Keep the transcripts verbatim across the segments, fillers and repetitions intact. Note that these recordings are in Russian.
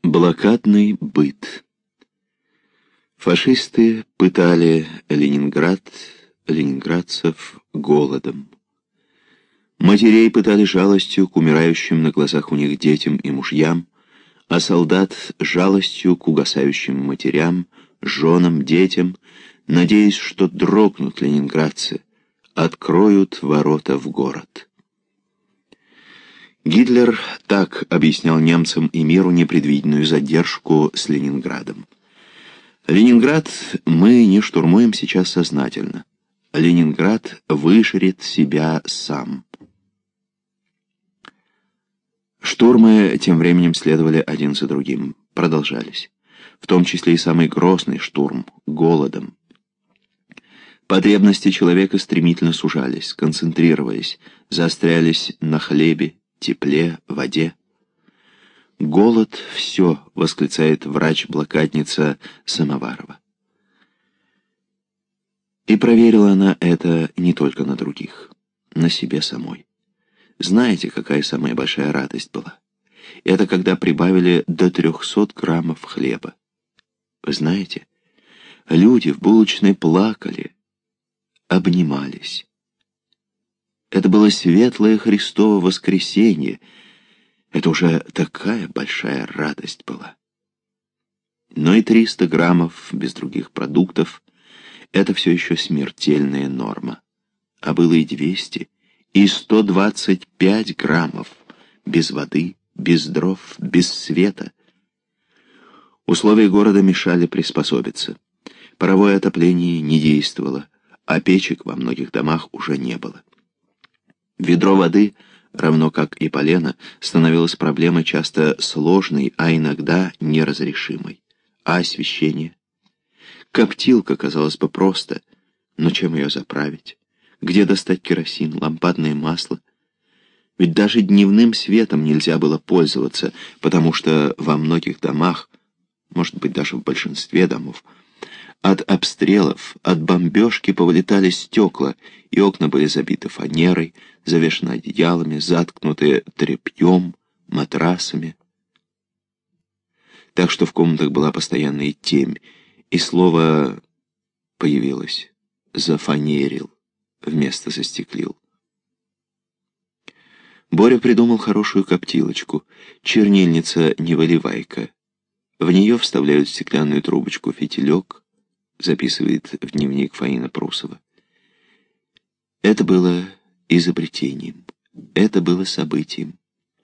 Блокадный быт. Фашисты пытали Ленинград, ленинградцев голодом. Матерей пытали жалостью к умирающим на глазах у них детям и мужьям, а солдат жалостью к угасающим матерям, женам, детям, надеясь, что дрогнут ленинградцы, откроют ворота в город. Гитлер так объяснял немцам и миру непредвиденную задержку с Ленинградом. Ленинград мы не штурмуем сейчас сознательно. Ленинград вышерет себя сам. Штурмы тем временем следовали один за другим, продолжались. В том числе и самый грозный штурм — голодом. Потребности человека стремительно сужались, концентрировались, заострялись на хлебе, тепле, воде. «Голод — все», — восклицает врач-блокадница Самоварова. И проверила она это не только на других, на себе самой. Знаете, какая самая большая радость была? Это когда прибавили до трехсот граммов хлеба. Вы знаете, люди в булочной плакали, обнимались. Это было светлое Христово воскресенье. Это уже такая большая радость была. Но и триста граммов без других продуктов — это все еще смертельная норма. А было и двести, и сто двадцать пять граммов без воды, без дров, без света. Условия города мешали приспособиться. Паровое отопление не действовало, а печек во многих домах уже не было. Ведро воды, равно как и полено, становилось проблемой часто сложной, а иногда неразрешимой. А освещение? Коптилка, казалось бы, просто, но чем ее заправить? Где достать керосин, лампадное масло? Ведь даже дневным светом нельзя было пользоваться, потому что во многих домах, может быть, даже в большинстве домов, от обстрелов, от бомбежки повылетали стекла, и окна были забиты фанерой, завешаны одеялами, заткнуты тряпьем, матрасами. Так что в комнатах была постоянная темь, и слово появилось «зафанерил» вместо «застеклил». Боря придумал хорошую коптилочку, чернильница-невыливайка. В нее вставляют стеклянную трубочку фитилек, записывает в дневник Фаина Прусова. Это было изобретением, это было событием.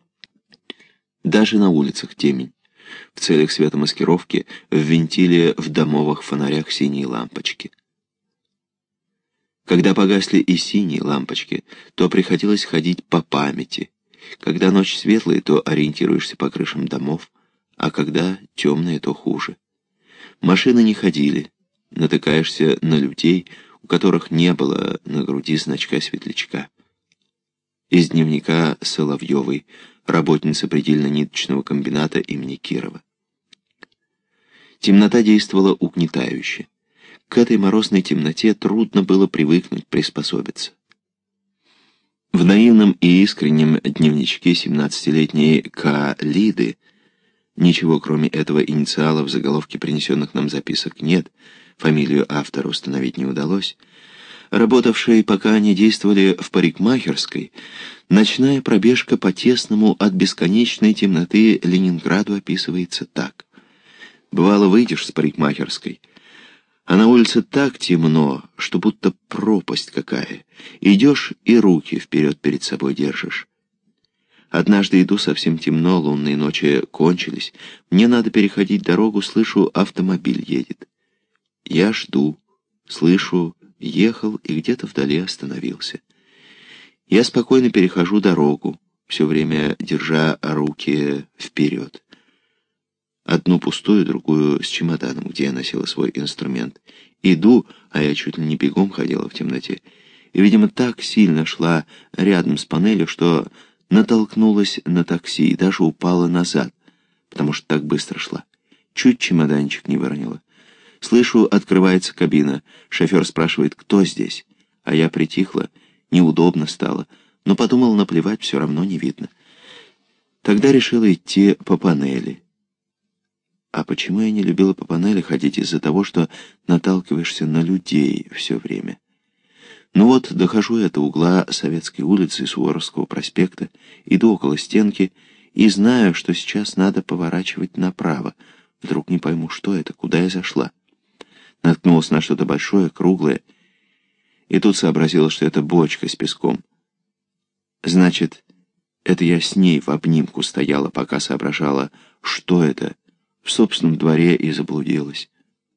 Даже на улицах темень. В целях светомаскировки ввинтили в домовых фонарях синие лампочки. Когда погасли и синие лампочки, то приходилось ходить по памяти. Когда ночь светлая, то ориентируешься по крышам домов, а когда темная, то хуже. Машины не ходили. Натыкаешься на людей, у которых не было на груди значка-светлячка. Из дневника Соловьевой, работницы предельно-ниточного комбината имени Кирова. Темнота действовала угнетающе. К этой морозной темноте трудно было привыкнуть, приспособиться. В наивном и искреннем дневничке семнадцатилетней К. Лиды ничего, кроме этого инициала в заголовке принесенных нам записок, нет, фамилию автора установить не удалось. Работавшие, пока они действовали в парикмахерской, ночная пробежка по тесному от бесконечной темноты Ленинграду описывается так. Бывало, выйдешь с парикмахерской, а на улице так темно, что будто пропасть какая. Идешь и руки вперед перед собой держишь. Однажды иду, совсем темно, лунные ночи кончились. Мне надо переходить дорогу, слышу, автомобиль едет. Я жду, слышу, ехал и где-то вдали остановился. Я спокойно перехожу дорогу, все время держа руки вперед. Одну пустую, другую с чемоданом, где я носила свой инструмент. Иду, а я чуть ли не бегом ходила в темноте. И, видимо, так сильно шла рядом с панелью, что натолкнулась на такси и даже упала назад, потому что так быстро шла. Чуть чемоданчик не выронила. Слышу, открывается кабина. Шофер спрашивает, кто здесь? А я притихла, неудобно стало, но подумал, наплевать, все равно не видно. Тогда решила идти по панели. А почему я не любила по панели ходить? Из-за того, что наталкиваешься на людей все время. Ну вот, дохожу я до угла Советской улицы и Суворовского проспекта, иду около стенки и знаю, что сейчас надо поворачивать направо. Вдруг не пойму, что это, куда я зашла. Наткнулась на что-то большое, круглое, и тут сообразила, что это бочка с песком. Значит, это я с ней в обнимку стояла, пока соображала, что это, в собственном дворе и заблудилась.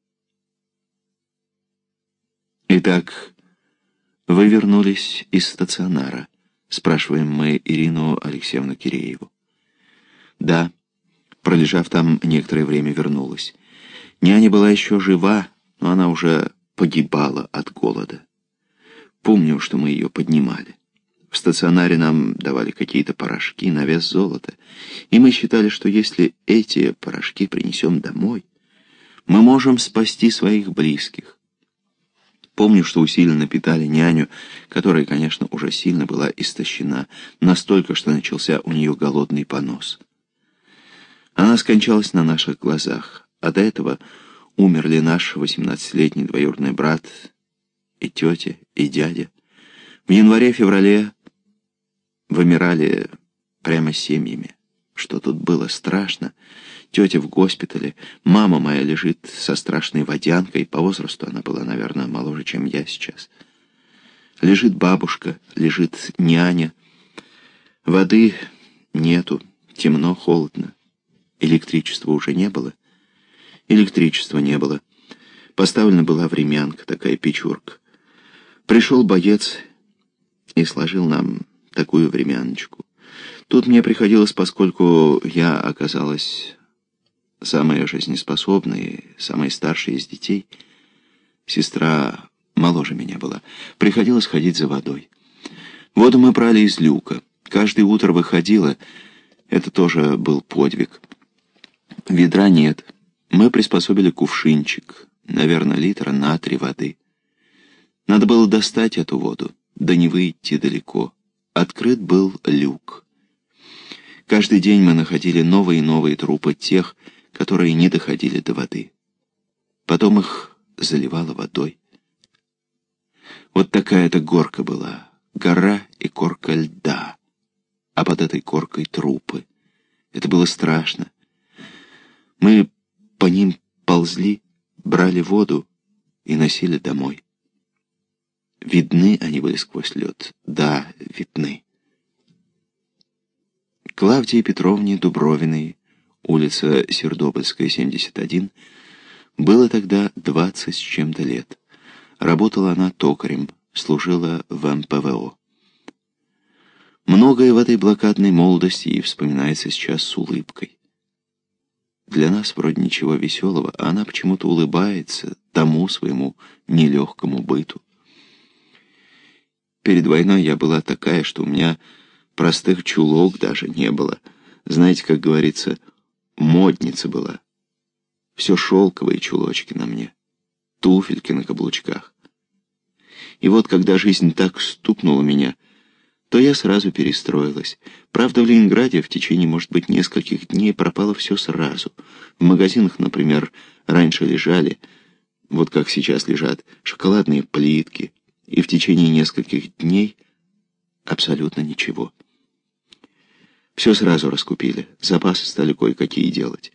Итак, вы вернулись из стационара, спрашиваем мы Ирину Алексеевну Кирееву. Да, пролежав там некоторое время, вернулась. Няня была еще жива, но она уже погибала от голода. Помню, что мы ее поднимали. В стационаре нам давали какие-то порошки на вес золота, и мы считали, что если эти порошки принесем домой, мы можем спасти своих близких. Помню, что усиленно питали няню, которая, конечно, уже сильно была истощена, настолько, что начался у нее голодный понос. Она скончалась на наших глазах, а до этого умерли наш восемнадцатилетний двоюродный брат и тетя, и дядя. В январе-феврале вымирали прямо семьями. Что тут было страшно. Тетя в госпитале, мама моя лежит со страшной водянкой, по возрасту она была, наверное, моложе, чем я сейчас. Лежит бабушка, лежит няня. Воды нету, темно, холодно. Электричества уже не было. Электричества не было. Поставлена была времянка, такая печурка. Пришел боец и сложил нам такую времяночку. Тут мне приходилось, поскольку я оказалась самая жизнеспособная, самая старшая из детей, сестра моложе меня была, приходилось ходить за водой. Воду мы брали из люка. Каждое утро выходила, это тоже был подвиг. Ведра нет. Мы приспособили кувшинчик, наверное, литра на три воды. Надо было достать эту воду, да не выйти далеко. Открыт был люк. Каждый день мы находили новые и новые трупы тех, которые не доходили до воды. Потом их заливало водой. Вот такая-то горка была, гора и корка льда, а под этой коркой трупы. Это было страшно. Мы по ним ползли, брали воду и носили домой. Видны они были сквозь лед. Да, видны. Клавдии Петровне Дубровиной, улица Сердобольская, семьдесят один, было тогда двадцать с чем-то лет. Работала она токарем, служила в эм пэ вэ о. Многое в этой блокадной молодости ей вспоминается сейчас с улыбкой. Для нас вроде ничего веселого, а она почему-то улыбается тому своему нелегкому быту. Перед войной я была такая, что у меня простых чулок даже не было. Знаете, как говорится, модница была. Все шелковые чулочки на мне, туфельки на каблучках. И вот, когда жизнь так стукнула меня, то я сразу перестроилась. Правда, в Ленинграде в течение, может быть, нескольких дней пропало все сразу. В магазинах, например, раньше лежали, вот как сейчас лежат, шоколадные плитки, и в течение нескольких дней абсолютно ничего. Все сразу раскупили, запасы стали кое-какие делать.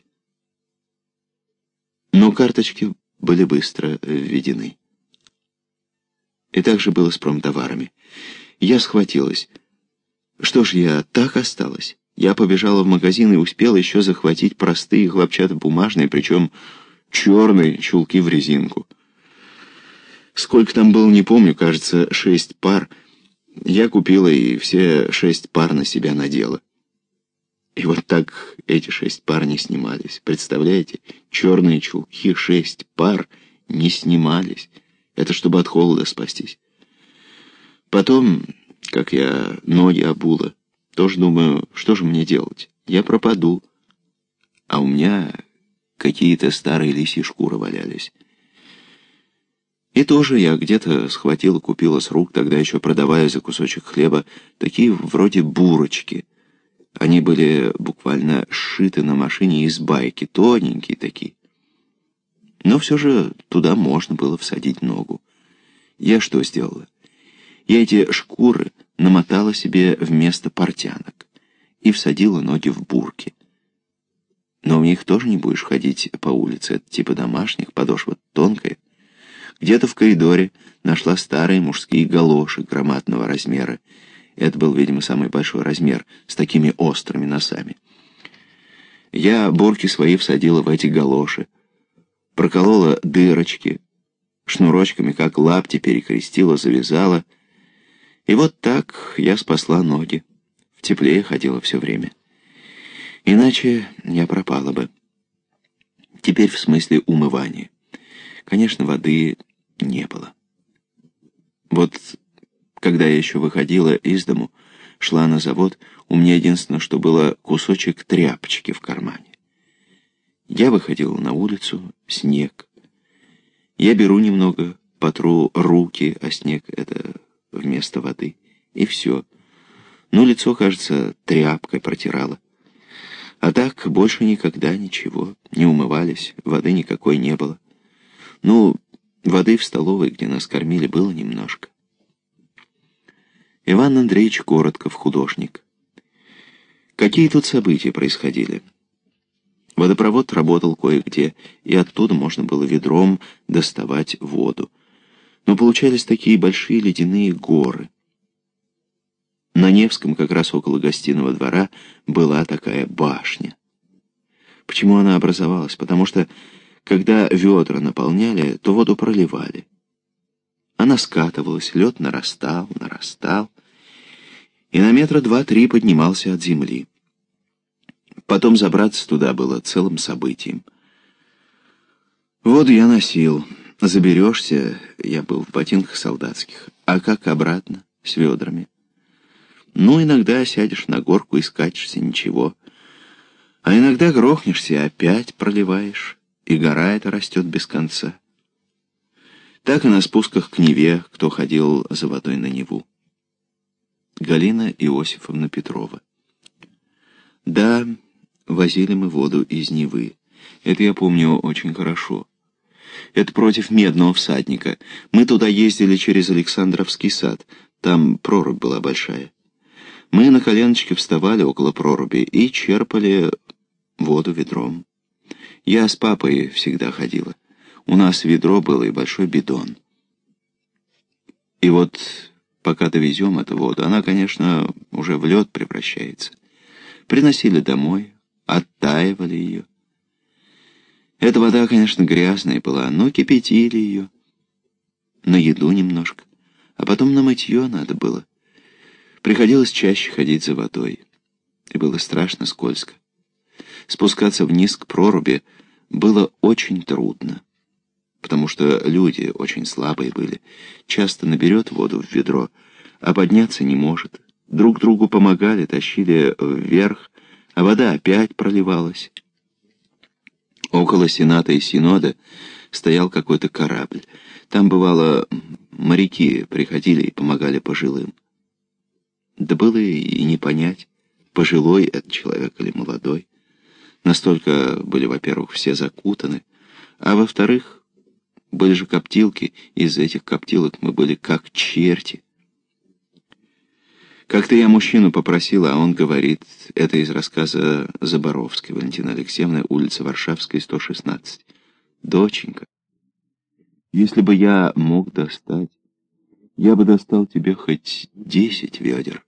Но карточки были быстро введены. И так же было с промтоварами. Я схватилась. Что ж, я так осталась? Я побежала в магазин и успела еще захватить простые хлопчатобумажные, причем черные чулки в резинку. Сколько там было, не помню, кажется, шесть пар. Я купила и все шесть пар на себя надела. И вот так эти шесть пар не снимались. Представляете? Черные чулки, шесть пар не снимались. Это чтобы от холода спастись. Потом, как я ноги обула, тоже думаю, что же мне делать? Я пропаду. А у меня какие-то старые лисьи шкуры валялись. И тоже я где-то схватила, купила с рук, тогда еще продавая за кусочек хлеба, такие вроде бурочки. Они были буквально сшиты на машине из байки, тоненькие такие. Но все же туда можно было всадить ногу. Я что сделала? Я эти шкуры намотала себе вместо портянок и всадила ноги в бурки. Но в них тоже не будешь ходить по улице, это типа домашних, подошва тонкая. Где-то в коридоре нашла старые мужские галоши громадного размера. Это был, видимо, самый большой размер, с такими острыми носами. Я бурки свои всадила в эти галоши, проколола дырочки, шнурочками, как лапти, перекрестила, завязала. И вот так я спасла ноги. В тепле ходила все время. Иначе я пропала бы. Теперь в смысле умывания. Конечно, воды не было. Вот когда я еще выходила из дому, шла на завод, у меня единственное, что было кусочек тряпочки в кармане. Я выходила на улицу, снег. Я беру немного, потру руки, а снег — это вместо воды, и все. Ну, лицо, кажется, тряпкой протирала. А так больше никогда ничего, не умывались, воды никакой не было. Ну, воды в столовой, где нас кормили, было немножко. Иван Андреевич Коротков, художник. Какие тут события происходили? Водопровод работал кое-где, и оттуда можно было ведром доставать воду. Но получались такие большие ледяные горы. На Невском, как раз около гостиного двора, была такая башня. Почему она образовалась? Потому что, когда ведра наполняли, то воду проливали. Она скатывалась, лед нарастал, нарастал, и на метра два-три поднимался от земли. Потом забраться туда было целым событием. Воду я носил. Заберешься, я был в ботинках солдатских. А как обратно, с ведрами? Ну, иногда сядешь на горку и скатишься, ничего. А иногда грохнешься и опять проливаешь, и гора эта растет без конца. Так и на спусках к Неве, кто ходил за водой на Неву. Галина Иосифовна Петрова. Да, возили мы воду из Невы. Это я помню очень хорошо. Это против Медного всадника. Мы туда ездили через Александровский сад. Там прорубь была большая. Мы на коленочки вставали около проруби и черпали воду ведром. Я с папой всегда ходила. У нас ведро было и большой бидон. И вот пока довезем эту воду, она, конечно, уже в лед превращается. Приносили домой, оттаивали ее. Эта вода, конечно, грязная была, но кипятили ее. На еду немножко, а потом на мытье надо было. Приходилось чаще ходить за водой, и было страшно скользко. Спускаться вниз к проруби было очень трудно, потому что люди очень слабые были. Часто наберет воду в ведро, а подняться не может. Друг другу помогали, тащили вверх, а вода опять проливалась. Около Сената и Синода стоял какой-то корабль. Там, бывало, моряки приходили и помогали пожилым. Да было и не понять, пожилой этот человек или молодой. Настолько были, во-первых, все закутаны, а во-вторых, были же коптилки, и из этих коптилок мы были как черти. Как-то я мужчину попросила, а он говорит, это из рассказа Заборовской, Валентины Алексеевны, улица Варшавская, сто шестнадцать. «Доченька, если бы я мог достать, я бы достал тебе хоть десять ведер».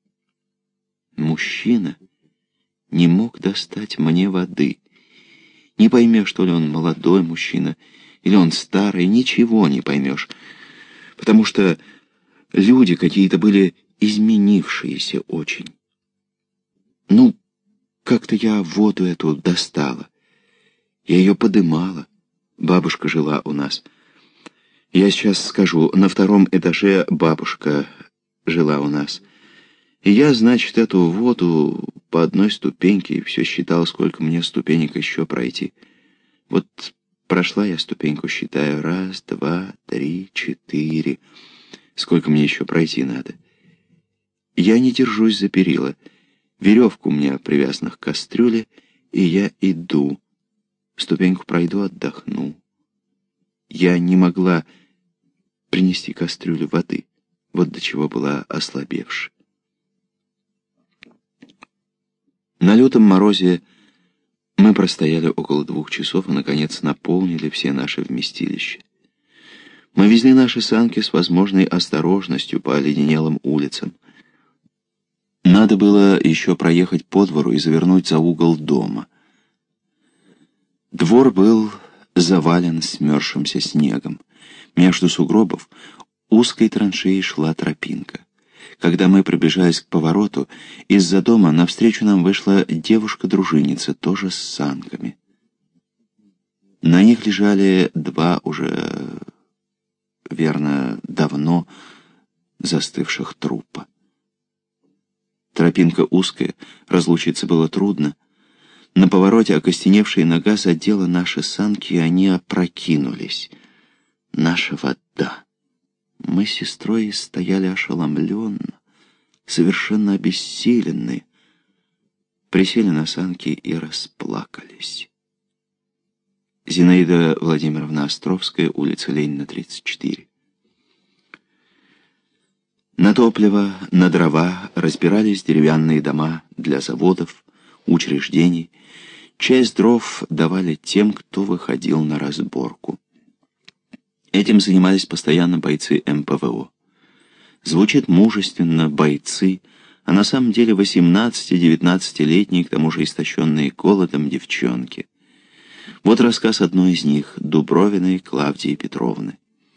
Мужчина не мог достать мне воды. Не поймешь, что ли он молодой мужчина, или он старый, ничего не поймешь, потому что люди какие-то были изменившиеся очень. Ну, как-то я воду эту достала. Я ее подымала. Бабушка жила у нас. Я сейчас скажу, на втором этаже бабушка жила у нас. И я, значит, эту воду по одной ступеньке и все считал, сколько мне ступенек еще пройти. Вот прошла я ступеньку, считаю, раз, два, три, четыре. Сколько мне еще пройти надо? Я не держусь за перила. Веревка у меня привязана к кастрюле, и я иду. Ступеньку пройду, отдохну. Я не могла принести кастрюлю воды. Вот до чего была ослабевшая. На лютом морозе мы простояли около двух часов и, наконец, наполнили все наши вместилища. Мы везли наши санки с возможной осторожностью по оледенелым улицам. Надо было еще проехать по двору и завернуть за угол дома. Двор был завален смерзшимся снегом. Между сугробов узкой траншеей шла тропинка. Когда мы приближались к повороту, из-за дома навстречу нам вышла девушка-дружинница, тоже с санками. На них лежали два уже, верно, давно застывших трупа. Тропинка узкая, разлучиться было трудно. На повороте окостеневшая нога задела наши санки, и они опрокинулись. Наша вода. Мы с сестрой стояли ошеломленно, совершенно обессиленные, присели на санки и расплакались. Зинаида Владимировна Островская, улица Ленина, тридцать четыре. На топливо, на дрова разбирались деревянные дома для заводов, учреждений. Часть дров давали тем, кто выходил на разборку. Этим занимались постоянно бойцы эм пэ вэ о. Звучит мужественно «бойцы», а на самом деле восемнадцати-девятнадцатилетние, к тому же истощенные голодом девчонки. Вот рассказ одной из них, Дубровиной Клавдии Петровны.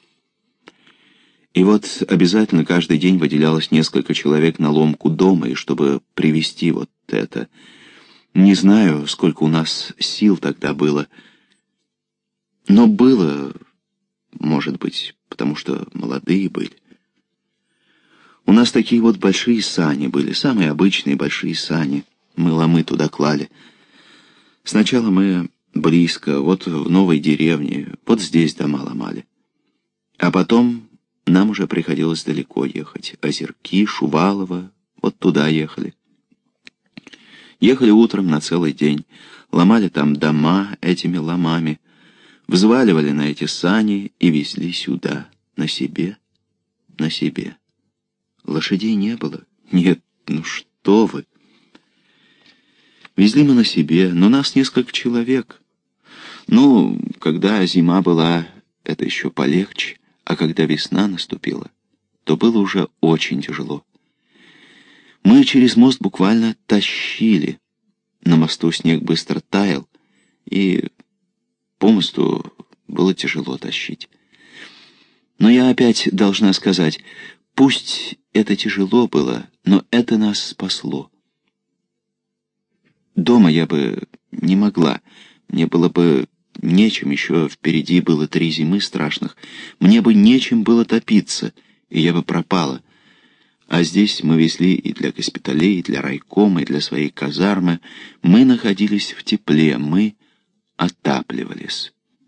И вот обязательно каждый день выделялось несколько человек на ломку дома, и чтобы привезти вот это. Не знаю, сколько у нас сил тогда было, но было... Может быть, потому что молодые были. У нас такие вот большие сани были, самые обычные большие сани. Мы ломы туда клали. Сначала мы близко, вот в новой деревне, вот здесь дома ломали. А потом нам уже приходилось далеко ехать. Озерки, Шувалово, вот туда ехали. Ехали утром на целый день, ломали там дома этими ломами, взваливали на эти сани и везли сюда, на себе, на себе. Лошадей не было. Нет, ну что вы. Везли мы на себе, но нас несколько человек. Ну, когда зима была, это еще полегче, а когда весна наступила, то было уже очень тяжело. Мы через мост буквально тащили. На мосту снег быстро таял, и по мосту было тяжело тащить. Но я опять должна сказать, пусть это тяжело было, но это нас спасло. Дома я бы не могла, мне было бы нечем, еще впереди было три зимы страшных, мне бы нечем было топиться, и я бы пропала. А здесь мы везли и для госпиталей, и для райкома, и для своей казармы. Мы находились в тепле, мы отапливались.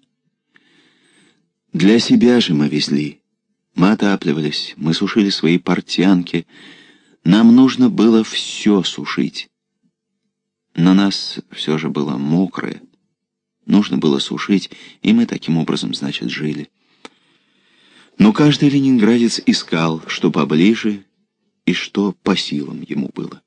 Для себя же мы везли. Мы отапливались, мы сушили свои портянки. Нам нужно было все сушить. На нас все же было мокрое. Нужно было сушить, и мы таким образом, значит, жили. Но каждый ленинградец искал, что поближе и что по силам ему было.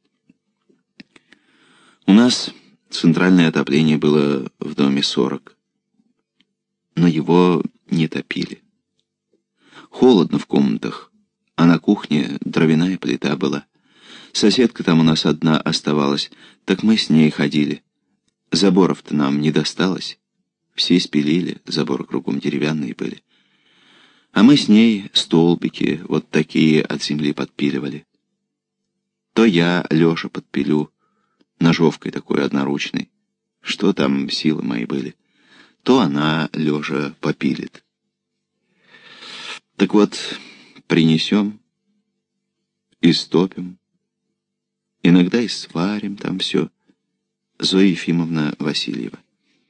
У нас центральное отопление было в доме сорок, но его не топили. Холодно в комнатах, а на кухне дровяная плита была. Соседка там у нас одна оставалась, так мы с ней ходили. Заборов-то нам не досталось. Все спилили, заборы кругом деревянные были. А мы с ней столбики вот такие от земли подпиливали. То я, Леша, подпилю, ножовкой такой одноручной. Что там силы мои были. То она, Леша, попилит. Так вот, принесем, истопим, иногда и сварим там все. Зоя Ефимовна Васильева.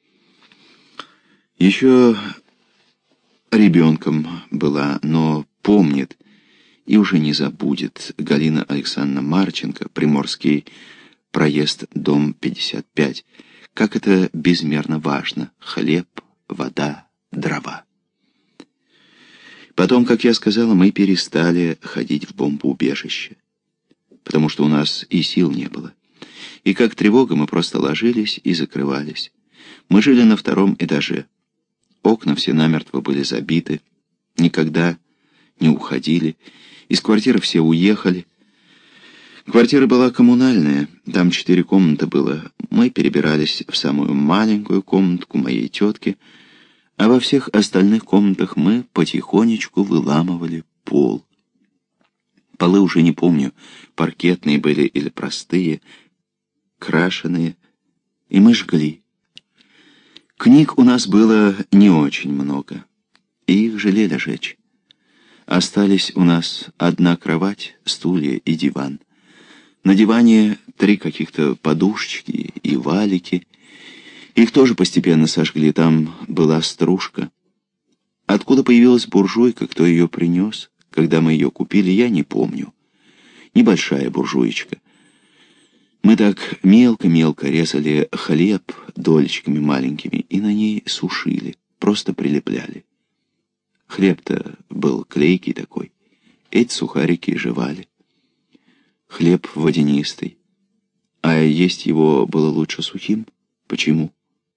Еще ребенком была, но помнит и уже не забудет Галина Александровна Марченко, приморский проезд дом пятьдесят пять. Как это безмерно важно. Хлеб, вода, дрова. Потом, как я сказала, мы перестали ходить в бомбоубежище, потому что у нас и сил не было. И как тревога, мы просто ложились и закрывались. Мы жили на втором этаже. Окна все намертво были забиты, никогда не уходили. Из квартиры все уехали. Квартира была коммунальная, там четыре комнаты было. Мы перебирались в самую маленькую комнатку моей тетки, а во всех остальных комнатах мы потихонечку выламывали пол. Полы уже не помню, паркетные были или простые, крашеные, и мы жгли. Книг у нас было не очень много, и их жалели жечь. Остались у нас одна кровать, стулья и диван. На диване три каких-то подушечки и валики. Их тоже постепенно сожгли, там была стружка. Откуда появилась буржуйка, кто ее принес, когда мы ее купили, я не помню. Небольшая буржуечка. Мы так мелко-мелко резали хлеб долечками маленькими и на ней сушили, просто прилепляли. Хлеб-то был клейкий такой, эти сухарики жевали. Хлеб водянистый, а есть его было лучше сухим. Почему?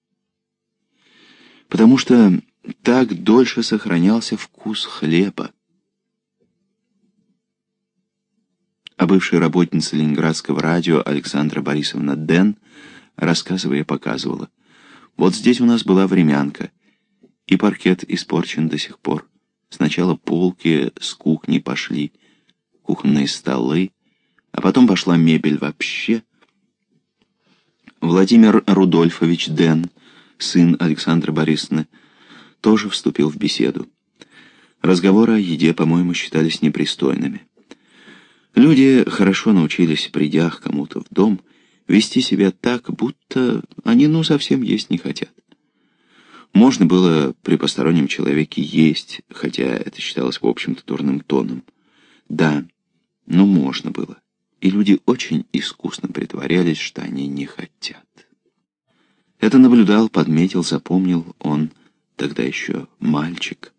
Потому что так дольше сохранялся вкус хлеба. А бывшая работница Ленинградского радио Александра Борисовна Ден, рассказывая, показывала. Вот здесь у нас была времянка, и паркет испорчен до сих пор. Сначала полки с кухни пошли, кухонные столы, а потом пошла мебель вообще. Владимир Рудольфович Ден, сын Александры Борисовны, тоже вступил в беседу. Разговоры о еде, по-моему, считались непристойными. Люди хорошо научились, придя к кому-то в дом, вести себя так, будто они ну совсем есть не хотят. Можно было при постороннем человеке есть, хотя это считалось, в общем-то, дурным тоном. Да, ну можно было. И люди очень искусно притворялись, что они не хотят. Это наблюдал, подметил, запомнил он, тогда еще мальчик.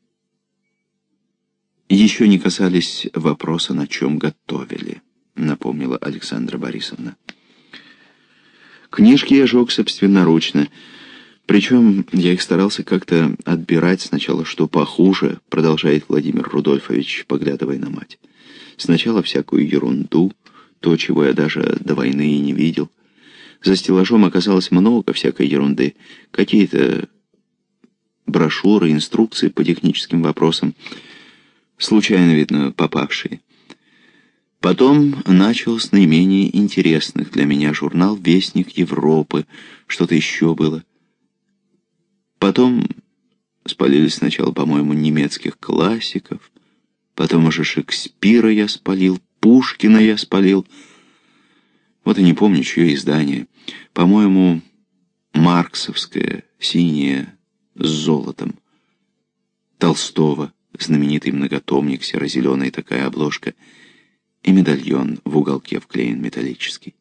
Еще не касались вопроса, на чем готовили, напомнила Александра Борисовна. Книжки я жег собственноручно, причем я их старался как-то отбирать сначала, что похуже, продолжает Владимир Рудольфович, поглядывая на мать. Сначала всякую ерунду, то, чего я даже до войны и не видел. За стеллажом оказалось много всякой ерунды, какие-то брошюры, инструкции по техническим вопросам, случайно, видно, попавшие. Потом начал с наименее интересных для меня журнал «Вестник Европы», что-то еще было. Потом спалили сначала, по-моему, немецких классиков, потом уже Шекспира я спалил, Пушкина я спалил. Вот и не помню, чье издание. По-моему, марксовское, синее, с золотом. Толстого, знаменитый многотомник, серо-зеленая такая обложка, и медальон в уголке вклеен металлический.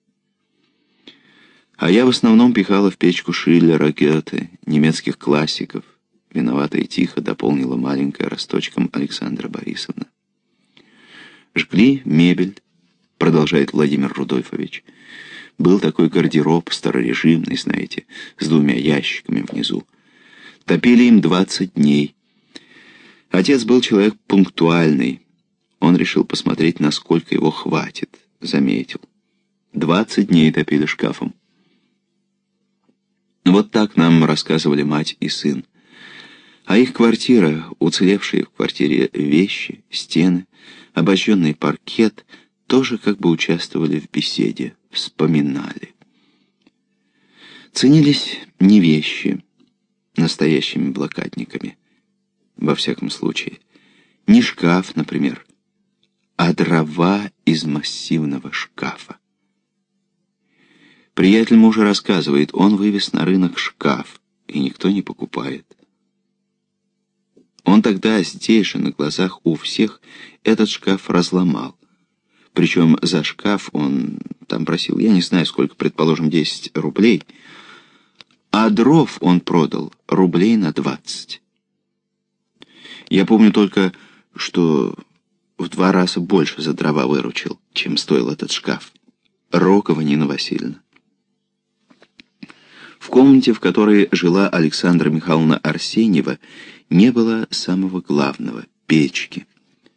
А я в основном пихала в печку Шиллера, Гёте, немецких классиков. Виновата и тихо дополнила маленькая росточком Александра Борисовна. Жгли мебель, продолжает Владимир Рудольфович. Был такой гардероб старорежимный, знаете, с двумя ящиками внизу. Топили им двадцать дней. Отец был человек пунктуальный. Он решил посмотреть, насколько его хватит. Заметил. Двадцать дней топили шкафом. Вот так нам рассказывали мать и сын. А их квартира, уцелевшие в квартире вещи, стены, обожженный паркет, тоже как бы участвовали в беседе, вспоминали. Ценились не вещи настоящими блокадниками, во всяком случае, не шкаф, например, а дрова из массивного шкафа. Приятель мужа рассказывает, он вывез на рынок шкаф, и никто не покупает. Он тогда здесь же, на глазах у всех, этот шкаф разломал. Причем за шкаф он там просил, я не знаю сколько, предположим, десять рублей, а дров он продал рублей на двадцать. Я помню только, что в два раза больше за дрова выручил, чем стоил этот шкаф. Рокова Нина Васильевна. В комнате, в которой жила Александра Михайловна Арсеньева, не было самого главного — печки.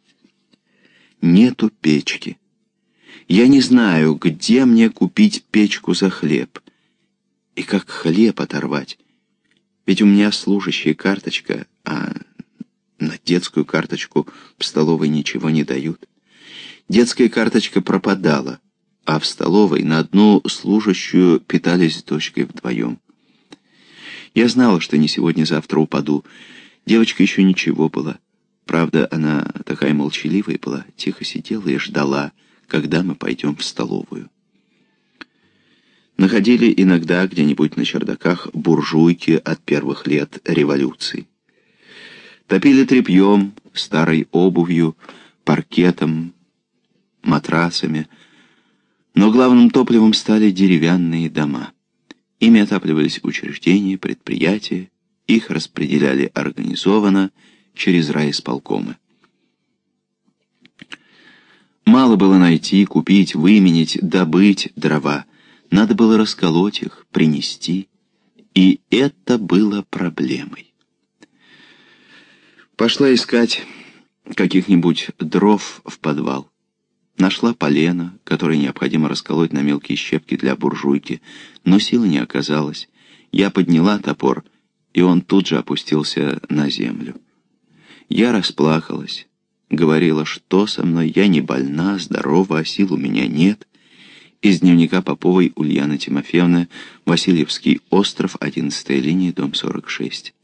Нету печки. Я не знаю, где мне купить печку за хлеб. И как хлеб оторвать. Ведь у меня служащая карточка, а на детскую карточку в столовой ничего не дают. Детская карточка пропадала, а в столовой на одну служащую питались с дочкой вдвоем. Я знала, что не сегодня-завтра упаду. Девочка еще ничего была. Правда, она такая молчаливая была, тихо сидела и ждала, когда мы пойдем в столовую. Находили иногда где-нибудь на чердаках буржуйки от первых лет революции. Топили тряпьем, старой обувью, паркетом, матрасами. Но главным топливом стали деревянные дома. Ими отапливались учреждения, предприятия, их распределяли организованно через райисполкомы. Мало было найти, купить, выменить, добыть дрова. Надо было расколоть их, принести. И это было проблемой. Пошла искать каких-нибудь дров в подвал. Нашла полено, которое необходимо расколоть на мелкие щепки для буржуйки, но силы не оказалось. Я подняла топор, и он тут же опустился на землю. Я расплакалась, говорила, что со мной, я не больна, здорова, а сил у меня нет. Из дневника Поповой Ульяны Тимофеевны, Васильевский остров, одиннадцатая линия, дом сорок шесть.